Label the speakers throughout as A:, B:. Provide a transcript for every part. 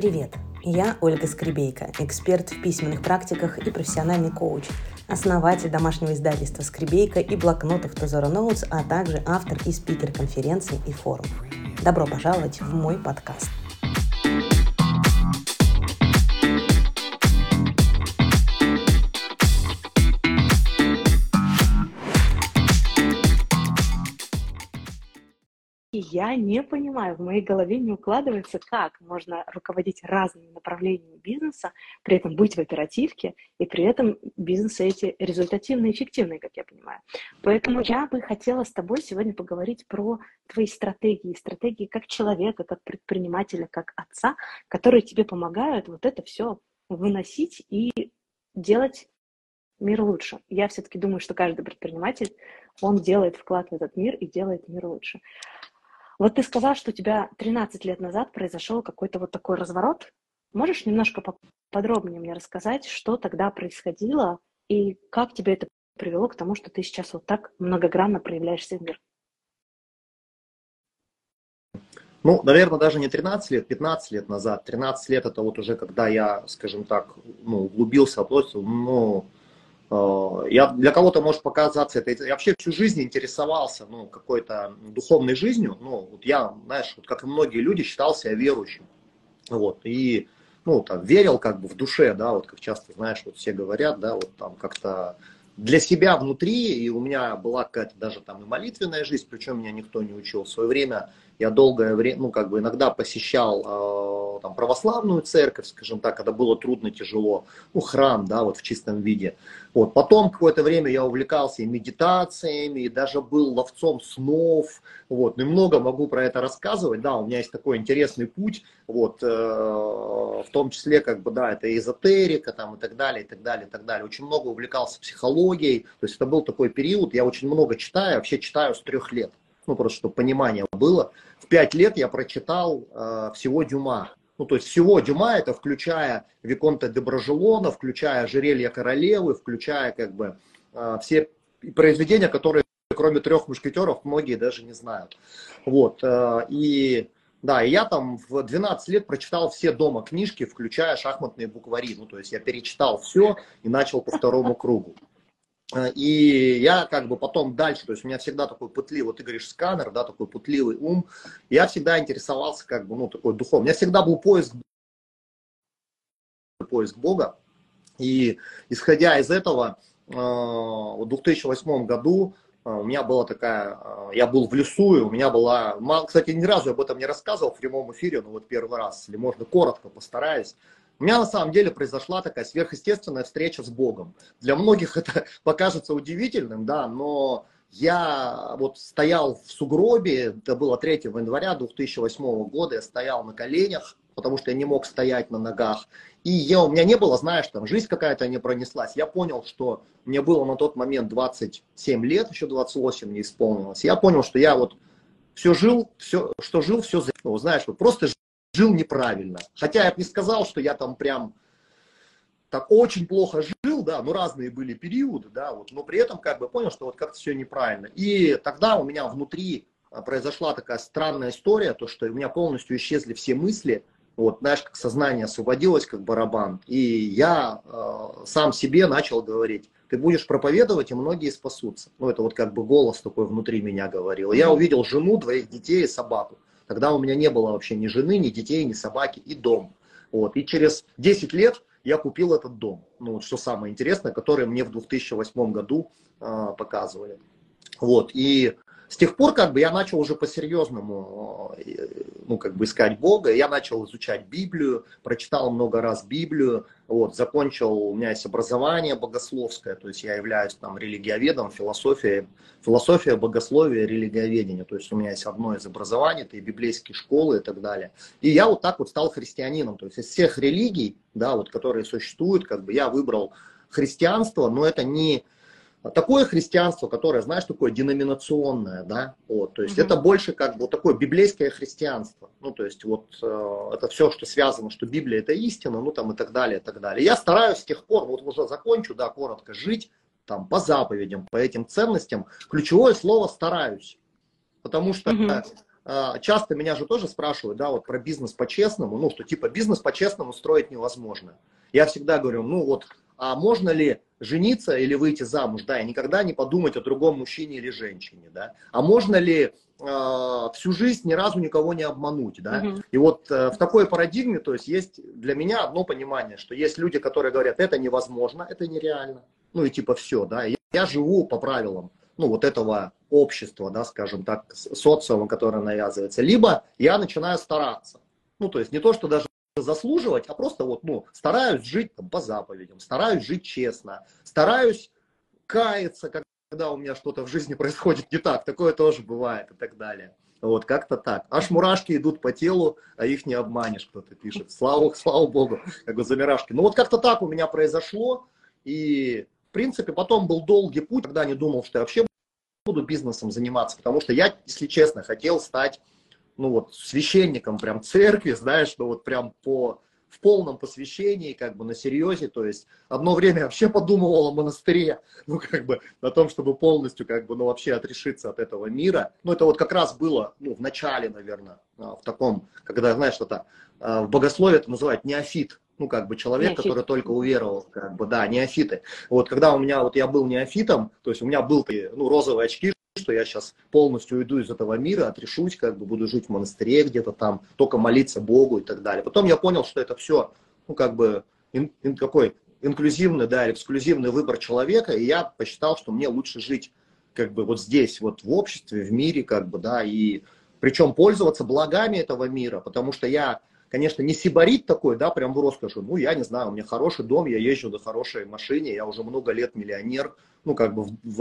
A: Привет! Я Ольга Скребейка, эксперт в письменных практиках и профессиональный коуч, основатель домашнего издательства «Скребейка» и блокнотов Тозоро Notes, а также автор и спикер конференций и форумов. Добро пожаловать в мой подкаст.
B: И я не понимаю, в моей голове не укладывается, как можно руководить разными направлениями бизнеса, при этом быть в оперативке, и при этом бизнесы эти результативные, эффективные, как я понимаю. Поэтому я бы хотела с тобой сегодня поговорить про твои стратегии как человека, как предпринимателя, как отца, которые тебе помогают вот это все выносить и делать мир лучше. Я все-таки думаю, что каждый предприниматель, он делает вклад в этот мир и делает мир лучше. Вот ты сказал, что у тебя 13 лет назад произошел какой-то вот такой разворот. Можешь немножко подробнее мне рассказать, что тогда происходило и как тебе это привело к тому, что ты сейчас вот так многогранно проявляешься в мир?
C: Ну, наверное, даже не 13 лет, 15 лет назад. 13 лет это вот уже когда я, скажем так, углубился, для кого-то может показаться это. Я вообще всю жизнь интересовался, какой-то духовной жизнью. Вот я, знаешь, вот как и многие люди, считал себя верующим. Вот, и, верил как бы в душе, да, вот как часто, знаешь, вот все говорят, да, вот там как-то для себя внутри, и у меня была какая-то даже там и молитвенная жизнь, причем меня никто не учил. В свое время я долгое время, иногда посещал там православную церковь, скажем так, когда было трудно, тяжело, храм, да, вот в чистом виде. Вот, потом какое-то время я увлекался и медитациями, и даже был ловцом снов, вот, и много могу про это рассказывать, да, у меня есть такой интересный путь, вот, в том числе, это эзотерика, там, и так далее, и так далее, и так далее. Очень много увлекался психологией, то есть это был такой период, я очень много читаю, вообще читаю с 3 лет. Просто чтобы понимание было. В 5 лет я прочитал всего Дюма. То есть всего Дюма, это включая Виконта де Бражелона, включая Ожерелье королевы, включая все произведения, которые, кроме 3 мушкетеров, многие даже не знают. Вот. И я там в 12 лет прочитал все дома книжки, включая шахматные буквари. То есть я перечитал все и начал по 2 кругу. И я потом дальше, то есть у меня всегда такой пытливый, вот ты говоришь, сканер, да, такой пытливый ум. Я всегда интересовался такой духовный. У меня всегда был поиск Бога. И исходя из этого, в 2008 году у меня была я был в лесу, и у меня была, кстати, ни разу об этом не рассказывал в прямом эфире, но вот первый раз, или можно коротко постараюсь. У меня на самом деле произошла такая сверхъестественная встреча с Богом. Для многих это покажется удивительным, да, но я вот стоял в сугробе, это было 3 января 2008 года, я стоял на коленях, потому что я не мог стоять на ногах. И у меня не было, знаешь, там жизнь какая-то не пронеслась. Я понял, что мне было на тот момент 27 лет, еще 28 не исполнилось. Я понял, что я вот все жил, все зря. Знаешь, вот просто жил неправильно. Хотя я бы не сказал, что я там прям так очень плохо жил, да, разные были периоды, да, вот, но при этом понял, что вот как-то все неправильно. И тогда у меня внутри произошла такая странная история, то, что у меня полностью исчезли все мысли, вот, знаешь, как сознание освободилось, как барабан, и я сам себе начал говорить: ты будешь проповедовать, и многие спасутся. Это вот голос такой внутри меня говорил. Я увидел жену, 2 детей и собаку. Тогда у меня не было вообще ни жены, ни детей, ни собаки, и дом. Вот. И через 10 лет я купил этот дом. Что самое интересное, который мне в 2008 году показывали. Вот. И с тех пор я начал уже по-серьезному искать Бога. Я начал изучать Библию, прочитал много раз Библию. Вот, закончил, у меня есть образование богословское, то есть я являюсь там религиоведом, философия, богословие, религиоведение. То есть у меня есть одно из образований, это и библейские школы и так далее. И я вот так вот стал христианином. То есть из всех религий, да, вот, которые существуют, я выбрал христианство, но это не такое христианство, которое, знаешь, такое деноминационное, да, вот, то есть это больше вот такое библейское христианство, то есть вот это все, что связано, что Библия это истина, там и так далее, и так далее. Я стараюсь с тех пор, вот уже закончу, да, коротко, жить там по заповедям, по этим ценностям. Ключевое слово «стараюсь», потому что часто меня же тоже спрашивают, да, вот про бизнес по-честному, ну, что типа бизнес по-честному строить невозможно. Я всегда говорю, ну вот, а можно ли жениться или выйти замуж, да, и никогда не подумать о другом мужчине или женщине, да, а можно ли всю жизнь ни разу никого не обмануть, да, и вот в такой парадигме, то есть есть для меня одно понимание, что есть люди, которые говорят, это невозможно, это нереально, ну и типа все, да, я живу по правилам, ну вот этого общества, да, скажем так, социума, которое навязывается, либо я начинаю стараться, ну то есть не то, что даже заслуживать, а просто вот, ну, стараюсь жить там, по заповедям, стараюсь жить честно, стараюсь каяться, когда у меня что-то в жизни происходит не так, такое тоже бывает и так далее. Вот, как-то так. Аж мурашки идут по телу, а их не обманешь, кто-то пишет. Слава богу, как бы замирашки. Ну вот как-то так у меня произошло, и в принципе потом был долгий путь, когда не думал, что я вообще буду бизнесом заниматься, потому что я, если честно, хотел стать, ну вот, священником прям церкви, знаешь, что вот прям в полном посвящении, как бы на серьезе, то есть одно время я вообще подумывал о монастыре, ну как бы на том, чтобы полностью как бы, ну вообще отрешиться от этого мира, ну это вот как раз было, ну в начале, наверное, в таком, когда, знаешь, что-то в богословии это называют неофит, ну как бы человек,
B: Неофит.
C: который только уверовал, как бы, да, неофиты. Вот когда у меня, вот я был неофитом, то есть у меня был, ну, розовые очки, что я сейчас полностью уйду из этого мира, отрешусь, как бы буду жить в монастыре где-то там, только молиться Богу и так далее. Потом я понял, что это все, ну, как бы, такой инклюзивный, да, эксклюзивный выбор человека, и я посчитал, что мне лучше жить, как бы, вот здесь, вот в обществе, в мире, как бы, да, и причем пользоваться благами этого мира, потому что я, конечно, не сибарит такой, да, прям в роскоши, ну, я не знаю, у меня хороший дом, я езжу на хорошей машине, я уже много лет миллионер, ну, как бы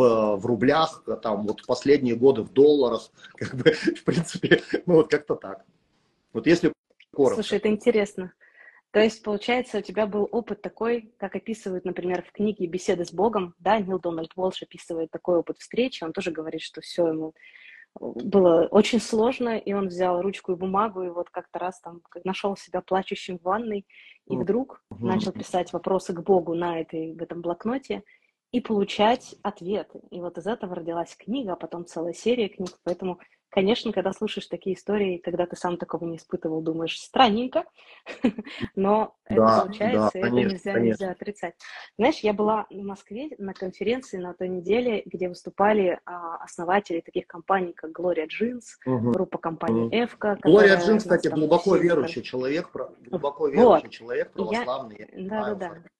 C: в рублях, там, вот последние годы в долларах, как бы, в принципе, ну, вот как-то так. Вот если коротко.
B: Слушай, это интересно. То есть, получается, у тебя был опыт такой, как описывают, например, в книге «Беседы с Богом», да, Нил Дональд Уолш описывает такой опыт встречи, он тоже говорит, что все ему было очень сложно, и он взял ручку и бумагу, и вот как-то раз там нашел себя плачущим в ванной, и вдруг начал писать вопросы к Богу в этом блокноте, и получать ответы. И вот из этого родилась книга, а потом целая серия книг. Поэтому, конечно, когда слушаешь такие истории, когда ты сам такого не испытывал, думаешь, странненько, но это
C: Да,
B: получается,
C: да,
B: и это нельзя
C: конечно.
B: отрицать. Знаешь, я была в Москве на конференции на той неделе, где выступали основатели таких компаний, как Gloria Jeans, группа компаний Эвка,
C: Глория
B: которая
C: Джин,
B: нас
C: кстати,
B: там
C: глубоко
B: сильно...
C: верующий человек,
B: Вот.
C: православный, я знаю
B: Да.
C: уже.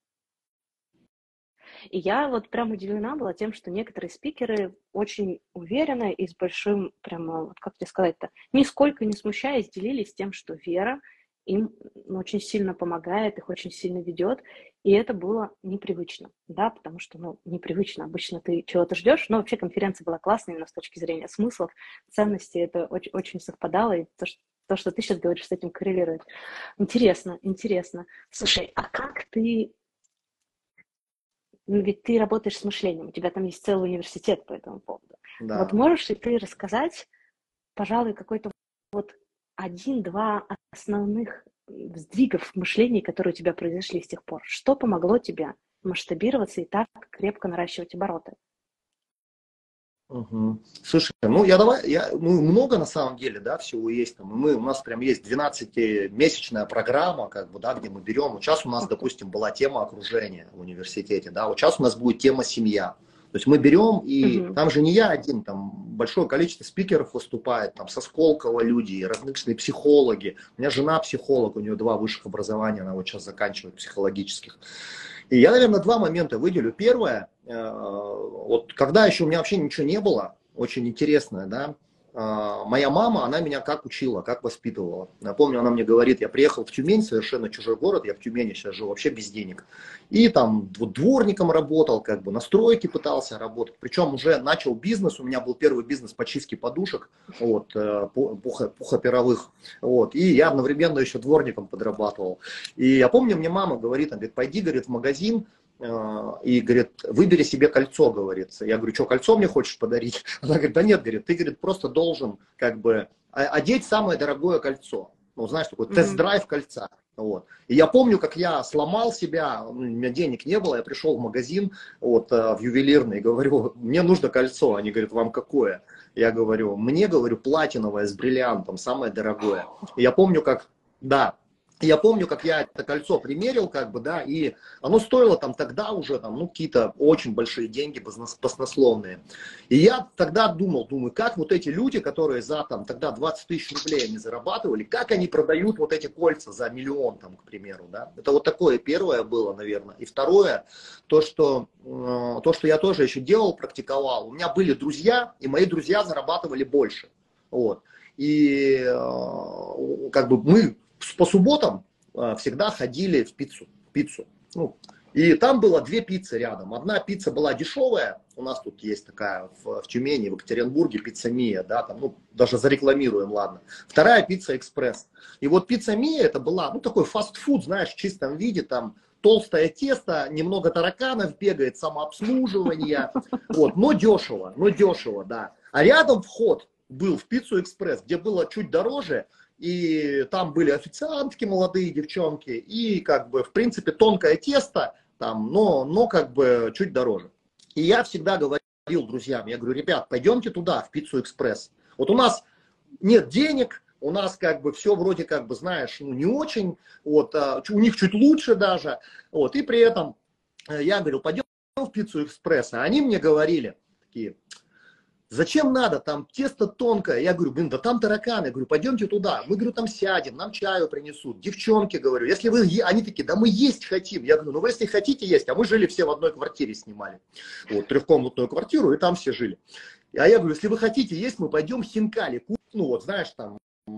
B: И я вот прям удивлена была тем, что некоторые спикеры очень уверенно и с большим, прямо, вот как тебе сказать-то, нисколько не смущаясь, делились тем, что вера им очень сильно помогает, их очень сильно ведет, и это было непривычно, да, потому что, ну, непривычно, обычно ты чего-то ждешь, но вообще конференция была классная именно с точки зрения смыслов, ценностей, это очень, очень совпадало, и то, что ты сейчас говоришь, с этим коррелирует. Интересно. Слушай, а как ты... Ведь ты работаешь с мышлением, у тебя там есть целый университет по этому поводу.
C: Да.
B: Вот можешь ли ты рассказать, пожалуй, какой-то вот 1-2 основных сдвигов в мышлении, которые у тебя произошли с тех пор? Что помогло тебе масштабироваться и так крепко наращивать обороты?
C: Слушай, ну много на самом деле, да, всего есть. Там, у нас прям есть 12-месячная программа, как бы, да, где мы берем. Вот сейчас у нас, допустим, была тема окружения в университете, да, вот сейчас у нас будет тема семья. То есть мы берем, и там же не я один, там большое количество спикеров выступает, там со Сколково люди, различные психологи. У меня жена психолог, у нее 2 высших образования, она вот сейчас заканчивает психологических. И я, наверное, 2 момента выделю. Первое, вот когда еще у меня вообще ничего не было, очень интересное, да, моя мама, она меня как учила, как воспитывала. Я помню, она мне говорит, я приехал в Тюмень, совершенно чужой город, я в Тюмени сейчас живу, вообще без денег. И там вот дворником работал, как бы на стройке пытался работать. Причем уже начал бизнес, у меня был первый бизнес по чистке подушек, вот, пухоперовых. Вот, и я одновременно еще дворником подрабатывал. И я помню, мне мама говорит, она говорит, пойди, говорит, в магазин, и говорит, выбери себе кольцо, говорит. Я говорю, что, кольцо мне хочешь подарить? Она говорит, да нет, говорит, ты, говорит, просто должен как бы одеть самое дорогое кольцо. Ну, знаешь, такой тест-драйв кольца. Вот. И я помню, как я сломал себя, у меня денег не было, я пришел в магазин вот, в ювелирный и говорю, мне нужно кольцо. Они говорят, вам какое? Я говорю, мне, говорю, платиновое с бриллиантом, самое дорогое. Я помню, как, да, я помню, как я это кольцо примерил, как бы, да, и оно стоило там тогда уже, там, ну, какие-то очень большие деньги баснословные. И я тогда думаю, как вот эти люди, которые за, там, тогда 20 тысяч рублей они зарабатывали, как они продают вот эти кольца за миллион, там, к примеру, да. Это вот такое первое было, наверное. И второе, то, что я тоже еще делал, практиковал. У меня были друзья, и мои друзья зарабатывали больше. Вот. И как бы мы по субботам всегда ходили в пиццу. Ну, и там было две пиццы рядом. Одна пицца была дешевая, у нас тут есть такая в Тюмени, в Екатеринбурге, пицца Мия, да, там, ну, даже зарекламируем, ладно. Вторая пицца Экспресс. И вот пицца Мия это была, ну, такой фастфуд, знаешь, в чистом виде, там, толстое тесто, немного тараканов бегает, самообслуживание, вот, но дешево, да. А рядом вход был в пиццу Экспресс, где было чуть дороже, и там были официантки, молодые девчонки, и как бы, в принципе, тонкое тесто, там, но как бы чуть дороже. И я всегда говорил друзьям, я говорю, ребят, пойдемте туда, в пиццу Экспресс. Вот у нас нет денег, у нас как бы все вроде как бы, знаешь, ну не очень, вот, у них чуть лучше даже, вот, и при этом я говорю, пойдем в пиццу Экспресс, а они мне говорили, такие, зачем надо, там тесто тонкое. Я говорю, блин, да там тараканы. Я говорю, пойдемте туда. Мы, говорю, там сядем, нам чаю принесут. Девчонки, говорю, если вы... Они такие, да мы есть хотим. Я говорю, ну вы если хотите есть. А мы жили все в одной квартире, снимали. Вот, трехкомнатную квартиру, и там все жили. А я говорю, если вы хотите есть, мы пойдем хинкали. Ну вот, знаешь, там...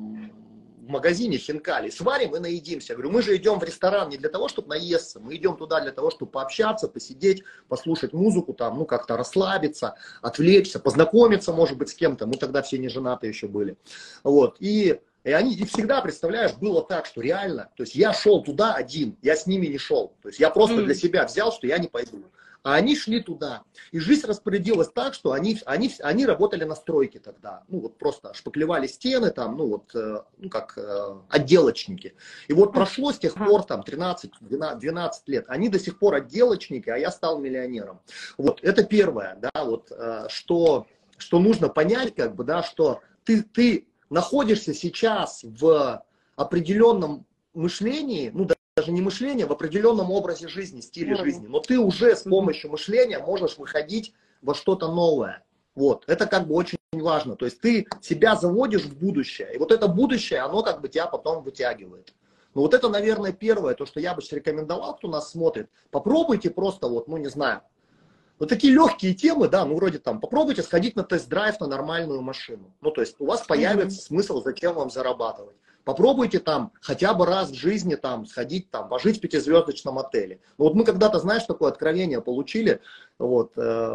C: в магазине хинкали, сварим и наедимся. Я говорю, мы же идем в ресторан не для того, чтобы наесться, мы идем туда для того, чтобы пообщаться, посидеть, послушать музыку, там, ну, как-то расслабиться, отвлечься, познакомиться, может быть, с кем-то. Мы тогда все не женаты еще были. Вот. И они, и всегда, представляешь, было так, что реально, то есть я шел туда один, я с ними не шел. То есть я просто для себя взял, что я не пойду. А они шли туда. И жизнь распорядилась так, что они работали на стройке тогда. Ну, вот просто шпаклевали стены там, ну, вот, ну, как отделочники. И вот прошло с тех пор там 13-12 лет. Они до сих пор отделочники, а я стал миллионером. Вот, это первое, да, вот, что нужно понять, как бы, да, что ты находишься сейчас в определенном мышлении, ну, даже не мышление, в определенном образе жизни, стиле жизни, но ты уже с помощью мышления можешь выходить во что-то новое. Вот, это как бы очень важно. То есть ты себя заводишь в будущее, и вот это будущее, оно как бы тебя потом вытягивает. Ну вот это, наверное, первое, то, что я бы рекомендовал, кто нас смотрит. Попробуйте просто, вот, ну не знаю, вот такие легкие темы, да, ну вроде там, попробуйте сходить на тест-драйв на нормальную машину. Ну то есть у вас появится смысл, зачем вам зарабатывать. Попробуйте там хотя бы раз в жизни там сходить, там, пожить в 5-звездочном отеле. Ну, вот мы когда-то, знаешь, такое откровение получили, вот,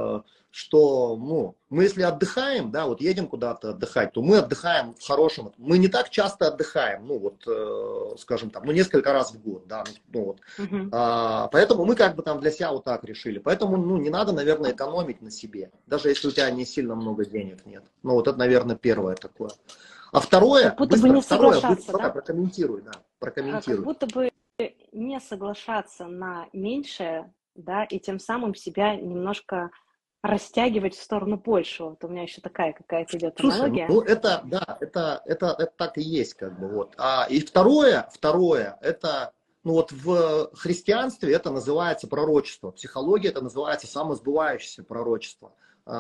C: что, ну, мы если отдыхаем, да, вот едем куда-то отдыхать, то мы отдыхаем в хорошем, мы не так часто отдыхаем, ну, вот, скажем там, ну, несколько раз в год, да, ну, вот. Поэтому мы как бы там для себя вот так решили. Поэтому, ну, не надо, наверное, экономить на себе, даже если у тебя не сильно много денег нет. Ну, вот это, наверное, первое такое. А второе,
B: как будто бы не соглашаться, да?
C: Прокомментируй, да, прокомментируй.
B: Как будто бы не соглашаться на меньшее, да, и тем самым себя немножко растягивать в сторону большего. Вот у меня еще такая какая-то идет аналогия.
C: Слушай, ну это, да, это так и есть, как бы, вот. И второе, это, ну вот в христианстве это называется пророчество, в психологии это называется самосбывающееся пророчество.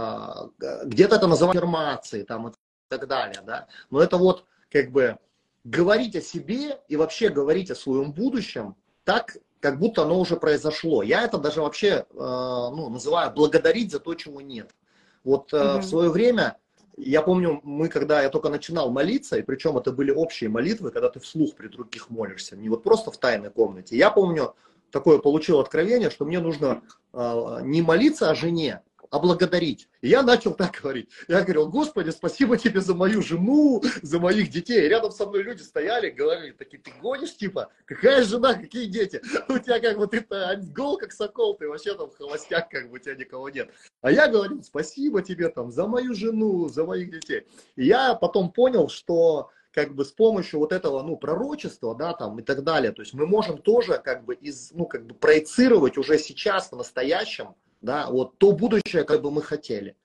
C: Где-то это называется аффирмацией, там, и так далее, да. Но это вот, как бы, говорить о себе и вообще говорить о своем будущем так, как будто оно уже произошло. Я это даже вообще, ну, называю благодарить за то, чего нет. Вот в свое время, я помню, когда я только начинал молиться, и причем это были общие молитвы, когда ты вслух при других молишься, не вот просто в тайной комнате. Я помню, такое получил откровение, что мне нужно не молиться о жене, а благодарить. И я начал так говорить. Я говорил, Господи, спасибо тебе за мою жену, за моих детей. И рядом со мной люди стояли, говорили, такие, ты гонишь, типа, какая жена, какие дети? У тебя как бы, ты-то гол, как сокол, ты вообще там холостяк, как бы у тебя никого нет. А я говорю, спасибо тебе там за мою жену, за моих детей. И я потом понял, что как бы с помощью вот этого, ну, пророчества, да, там и так далее, то есть мы можем тоже как бы ну, как бы проецировать уже сейчас в настоящем, да, вот то будущее, как бы мы хотели.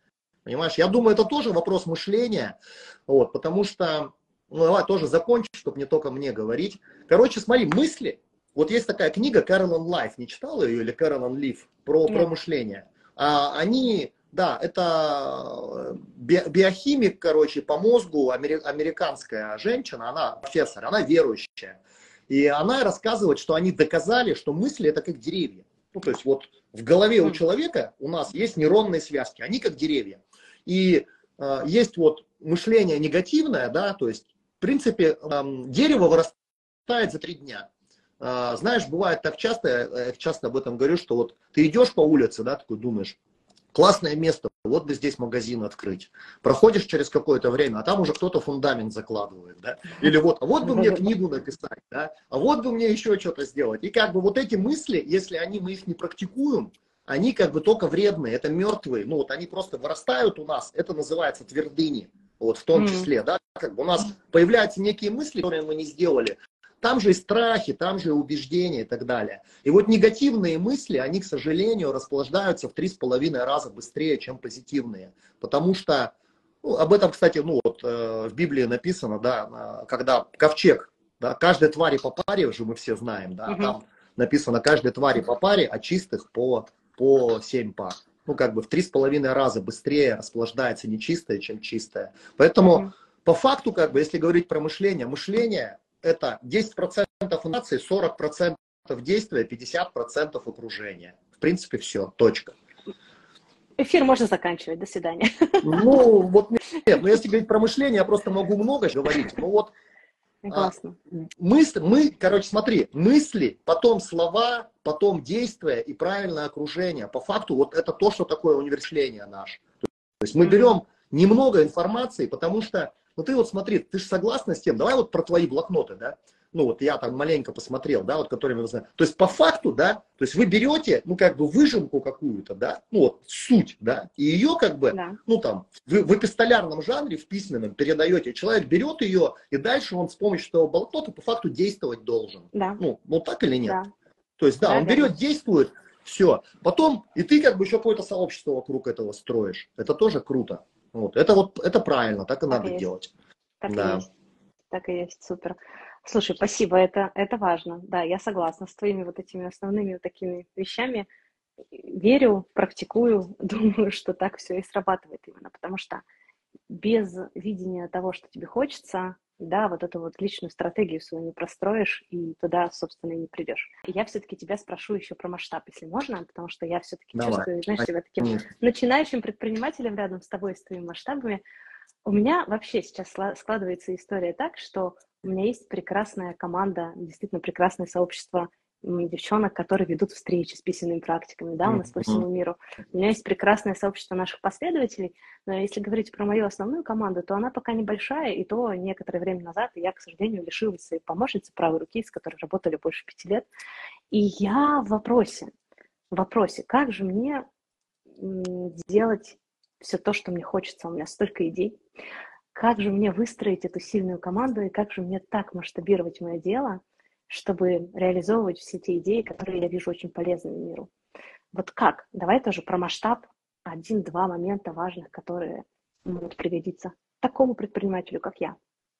C: Понимаешь? Я думаю, это тоже вопрос мышления, вот, потому что, ну, давай тоже закончу, чтобы не только мне говорить. Короче, смотри, мысли. Вот есть такая книга Carolyn Life, не читала ее, или Carolyn Leaf, про мышление. Они, да, это биохимик, короче, по мозгу, американская женщина, она профессор, она верующая. И она рассказывает, что они доказали, что мысли это как деревья. Ну, то есть вот в голове у человека у нас есть нейронные связки, они как деревья. И есть вот мышление негативное, да, то есть в принципе дерево вырастает за 3 дня. Знаешь, бывает так часто, я часто об этом говорю, что вот ты идешь по улице, да, такой думаешь, классное место, вот бы здесь магазин открыть. Проходишь через какое-то время, а там уже кто-то фундамент закладывает, да? Или вот, а вот бы мне книгу написать, да? А вот бы мне еще что-то сделать. И как бы вот эти мысли, если мы их не практикуем, они как бы только вредные, это мертвые, ну вот они просто вырастают у нас, это называется твердыни, вот в том числе, да? Как бы у нас появляются некие мысли, которые мы не сделали. Там же и страхи, там же и убеждения и так далее. И вот негативные мысли, они, к сожалению, расплаждаются в 3,5 раза быстрее, чем позитивные. Потому что, ну, об этом, кстати, ну, вот, в Библии написано, да, когда ковчег, да, каждой твари по паре, уже мы все знаем, да, там написано каждой твари по паре, а чистых по 7 пар. Ну, как бы в 3,5 раза быстрее расплаждается нечистое, чем чистое. Поэтому, по факту, как бы, если говорить про мышление это 10% информации, 40% действия, 50% окружения. В принципе, все, точка.
B: Эфир можно заканчивать, до свидания.
C: Ну, вот нет, но если говорить про мышление, я просто могу много говорить. Ну вот, короче, смотри, мысли, потом слова, потом действия и правильное окружение. По факту, вот это то, что такое университет наш. То есть мы берем немного информации, потому что, ну ты вот смотри, ты же согласна с тем, давай вот про твои блокноты, да, ну вот я там маленько посмотрел, да, вот которыми вы знаете. То есть по факту, да, то есть вы берете, ну как бы выжимку какую-то, да, ну вот суть, да, и ее как бы, ну там, в эпистолярном жанре, в письменном передаете, человек берет ее, и дальше он с помощью этого блокнота по факту действовать должен. Ну так или нет? То есть, да, он берет, действует, все. Потом, и ты как бы еще какое-то сообщество вокруг этого строишь. Это тоже круто. Вот, это правильно, так и надо делать.
B: Так и есть, супер. Слушай, спасибо, это важно. Да, я согласна с твоими вот этими основными вот такими вещами. Верю, практикую, думаю, что так все и срабатывает именно, потому что без видения того, что тебе хочется, да, вот эту вот личную стратегию свою не простроишь и туда, собственно, и не придешь. И я все-таки тебя спрошу еще про масштаб, если можно, потому что я все-таки чувствую, знаешь, себя таким начинающим предпринимателем рядом с тобой, с твоими масштабами. У меня вообще сейчас складывается история так, что у меня есть прекрасная команда, действительно прекрасное сообщество девчонок, которые ведут встречи с письменными практиками, да, у нас по всему миру. У меня есть прекрасное сообщество наших последователей, но если говорить про мою основную команду, то она пока небольшая, и то некоторое время назад я, к сожалению, лишилась своей помощницы правой руки, с которой работали больше 5 лет. И я в вопросе, как же мне делать все то, что мне хочется, у меня столько идей, как же мне выстроить эту сильную команду, и как же мне так масштабировать мое дело, чтобы реализовывать все те идеи, которые я вижу очень полезными миру. Вот как? Давай тоже про масштаб. 1-2 момента важных, которые могут пригодиться такому предпринимателю, как я.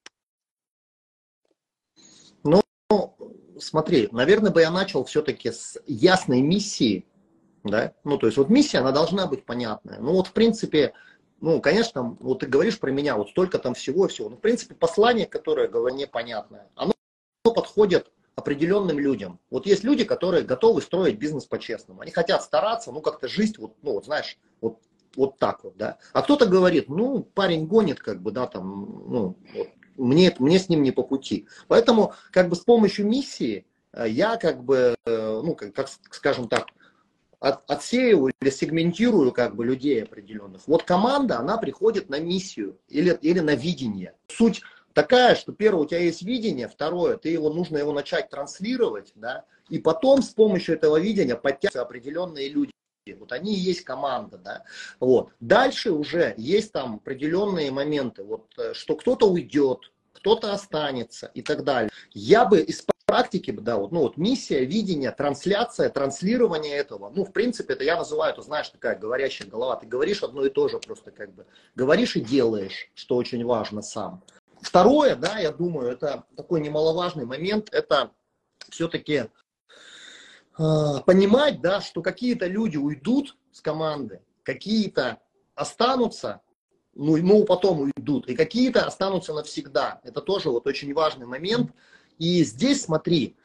C: Ну, смотри, наверное, бы я начал все-таки с ясной миссии, да, ну, то есть вот миссия, она должна быть понятная. Ну, вот, в принципе, ну, конечно, вот ты говоришь про меня, вот столько там всего и всего. Ну, в принципе, послание, которое говорю, непонятное, оно подходит определенным людям. Вот есть люди, которые готовы строить бизнес по-честному. Они хотят стараться, ну, как-то жить, вот, ну, вот, знаешь, вот так вот, да. А кто-то говорит, ну, парень гонит, как бы, да, там, ну, вот, мне с ним не по пути. Поэтому, как бы, с помощью миссии я, как бы, ну, как скажем так, отсеиваю или сегментирую, как бы, людей определенных. Вот команда, она приходит на миссию или на видение. Суть такая, что первое, у тебя есть видение, второе, нужно его начать транслировать, да, и потом с помощью этого видения подтягиваются определенные люди. Вот они и есть команда, да. Вот. Дальше уже есть там определенные моменты, вот, что кто-то уйдет, кто-то останется и так далее. Я бы из практики, да, вот, ну вот миссия, видение, трансляция, транслирование этого, ну в принципе это я называю, это знаешь, такая говорящая голова, ты говоришь одно и то же, просто как бы говоришь и делаешь, что очень важно сам. Второе, да, я думаю, это такой немаловажный момент, это все-таки понимать, да, что какие-то люди уйдут с команды, какие-то останутся, ну потом уйдут, и какие-то останутся навсегда. Это тоже вот очень важный момент. И здесь, смотри,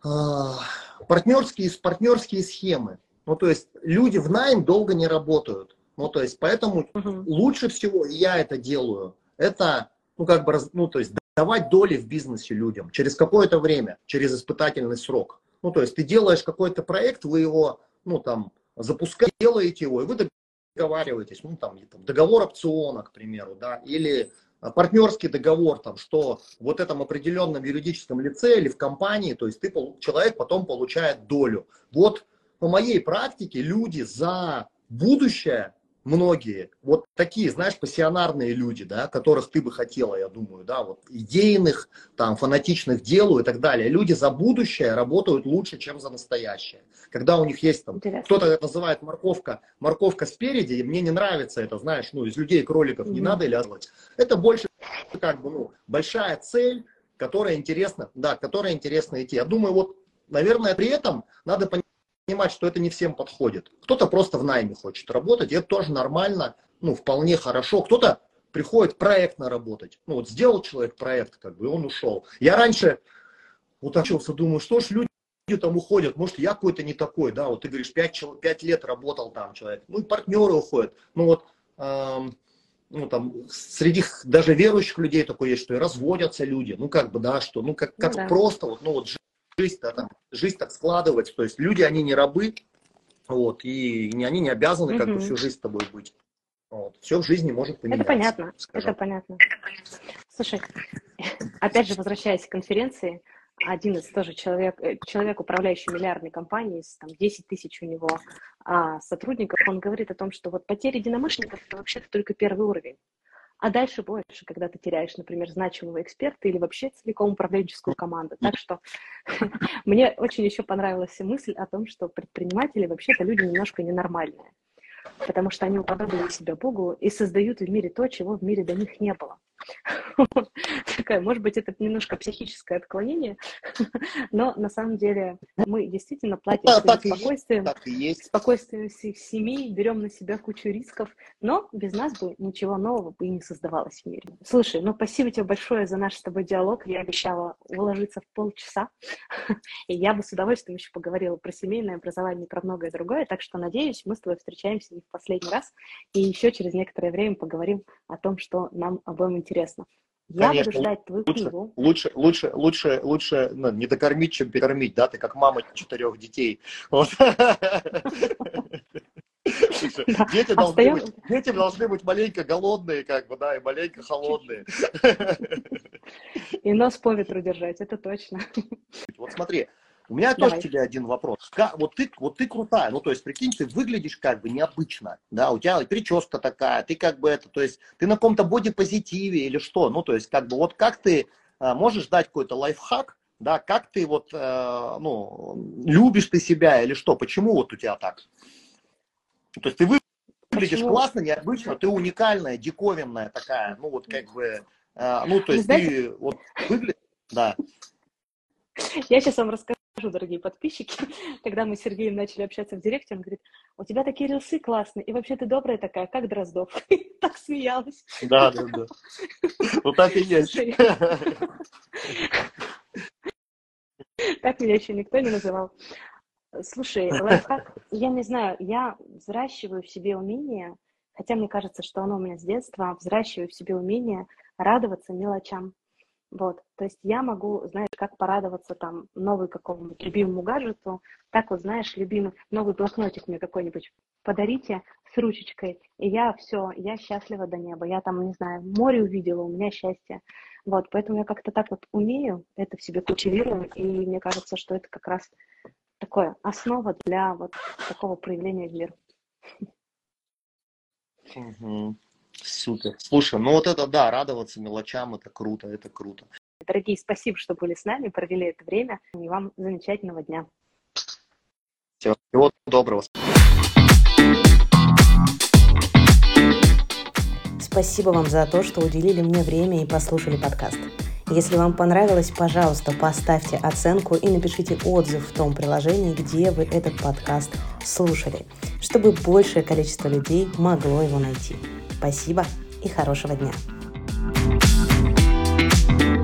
C: партнерские схемы. Ну, то есть люди в найм долго не работают. Ну, то есть поэтому лучше всего, и я это делаю, это, ну, как бы, ну, то есть давать доли в бизнесе людям через какое-то время, через испытательный срок. Ну, то есть ты делаешь какой-то проект, вы его, ну, там, запускаете, делаете его, и вы договариваетесь, ну, там, договор опциона, к примеру, да, или партнерский договор, там, что в вот этом определенном юридическом лице или в компании, то есть человек потом получает долю. Вот по моей практике люди за будущее, многие, вот такие, знаешь, пассионарные люди, да, которых ты бы хотела, я думаю, да, вот идейных, там, фанатичных делу и так далее. Люди за будущее работают лучше, чем за настоящее. Когда у них есть там, кто-то это называет морковка спереди, и мне не нравится это, знаешь, ну, из людей кроликов не надо лязать. Это больше, как бы, ну, большая цель, которая интересна, да, которая интересно идти. Я думаю, вот, наверное, при этом надо понимать, что это не всем подходит. Кто-то просто в найме хочет работать, и это тоже нормально, ну, вполне хорошо. Кто-то приходит проектно работать. Ну, вот сделал человек проект, как бы, и он ушел. Я раньше вот учился, думаю, что ж люди там уходят, может, я какой-то не такой, да, вот ты говоришь, 5 лет работал там человек, ну, и партнеры уходят. Ну, вот, ну, там, среди даже верующих людей такое есть, что и разводятся люди, ну, как бы, да, что, ну, как да. Просто, вот, ну, вот, жизнь, да, там, жизнь так складывается, то есть люди, они не рабы, вот, и они не обязаны как бы всю жизнь с тобой быть. Вот. Все в жизни может поменяться.
B: Это понятно, скажем. Это понятно. Слушай, опять же, возвращаясь к конференции, один из тоже человек, управляющий миллиардной компанией, там 10 тысяч у него сотрудников, он говорит о том, что вот потеря единомышленников – это вообще-то только первый уровень. А дальше больше, когда ты теряешь, например, значимого эксперта или вообще целиком управленческую команду. Так что мне очень еще понравилась мысль о том, что предприниматели вообще-то люди немножко ненормальные, потому что они уподобили себя Богу и создают в мире то, чего в мире до них не было. Такая, может быть, это немножко психическое отклонение, но на самом деле мы действительно платим спокойствием семей, берем на себя кучу рисков, но без нас бы ничего нового бы и не создавалось в мире. Слушай, ну спасибо тебе большое за наш с тобой диалог. Я обещала уложиться в полчаса, и я бы с удовольствием еще поговорила про семейное образование и про многое другое, так что, надеюсь, мы с тобой встречаемся не в последний раз, и еще через некоторое время поговорим о том, что нам обоим интересно. Я буду ждать твою книгу.
C: Лучше ну, не докормить, чем перекормить, да? Ты как мама 4 детей. Вот. Дети должны быть маленько голодные, как бы, да, и маленько холодные.
B: И нос по ветру держать, это точно.
C: Вот смотри, у меня тоже к тебе один вопрос. Вот ты крутая, ну то есть, прикинь, ты выглядишь как бы необычно, да, у тебя прическа такая, ты как бы это, то есть, ты на каком-то бодипозитиве или что, ну то есть, как бы, вот как ты можешь дать какой-то лайфхак, да, как ты вот, ну, любишь ты себя или что, почему вот у тебя так? То есть, ты выглядишь классно, необычно, ты уникальная, диковинная такая, ну вот как бы, ну то есть, ты вот выглядишь, да.
B: Я сейчас вам расскажу, дорогие подписчики, когда мы с Сергеем начали общаться в директе, он говорит, у тебя такие рилсы классные, и вообще ты добрая такая, как Дроздов. Так смеялась.
C: Да. Ну так и есть.
B: Так меня еще никто не называл. Слушай, лайфхак, я не знаю, я взращиваю в себе умение, хотя мне кажется, что оно у меня с детства, взращиваю в себе умение радоваться мелочам. Вот, то есть я могу, знаешь, как порадоваться там новый какому-нибудь любимому гаджету, так вот, знаешь, любимый новый блокнотик мне какой-нибудь подарите с ручечкой, и я счастлива до неба, я там, не знаю, море увидела, у меня счастье. Вот, поэтому я как-то так вот умею, это в себе культивирую, и мне кажется, что это как раз такое основа для вот такого проявления в мир.
C: Супер. Слушай, ну вот это да, радоваться мелочам, это круто, это круто.
B: Дорогие, спасибо, что были с нами, провели это время. И вам замечательного дня.
C: Всего доброго.
A: Спасибо вам за то, что уделили мне время и послушали подкаст. Если вам понравилось, пожалуйста, поставьте оценку и напишите отзыв в том приложении, где вы этот подкаст слушали, чтобы большее количество людей могло его найти. Спасибо и хорошего дня.